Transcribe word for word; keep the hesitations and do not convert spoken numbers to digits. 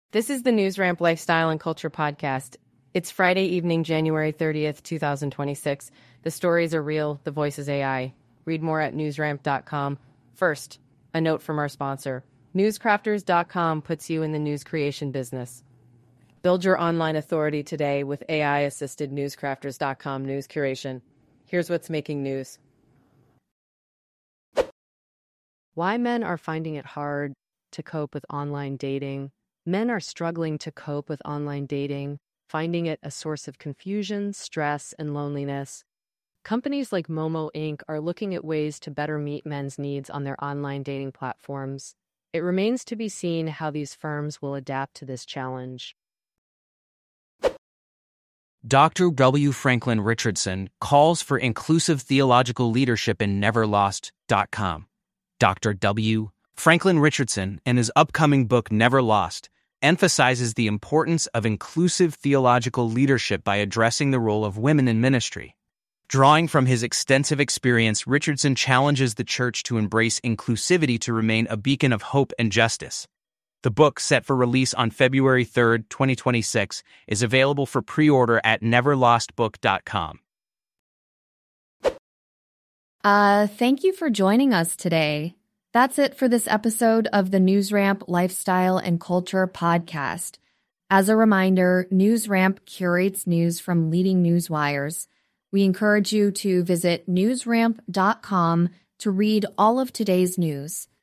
This is the NewsRamp Lifestyle and Culture Podcast. It's Friday evening, January thirtieth, twenty twenty-six. The stories are real, the voice is A I. Read more at newsramp dot com. First, a note from our sponsor. newscrafters dot com puts you in the news creation business. Build your online authority today with A I-assisted newscrafters dot com news curation. Here's what's making news. Why men are finding it hard to cope with online dating. Men are struggling to cope with online dating, finding it a source of confusion, stress, and loneliness. Companies like Momo Incorporated are looking at ways to better meet men's needs on their online dating platforms. It remains to be seen how these firms will adapt to this challenge. Doctor W. Franklin Richardson calls for inclusive theological leadership in never lost dot com. Doctor W. Franklin Richardson, in his upcoming book Never Lost, emphasizes the importance of inclusive theological leadership by addressing the role of women in ministry. Drawing from his extensive experience, Richardson challenges the church to embrace inclusivity to remain a beacon of hope and justice. The book, set for release on February third, twenty twenty-six, is available for pre-order at never lost book dot com. Uh, thank you for joining us today. That's it for this episode of the NewsRamp Lifestyle and Culture Podcast. As a reminder, NewsRamp curates news from leading news wires. We encourage you to visit newsramp dot com to read all of today's news.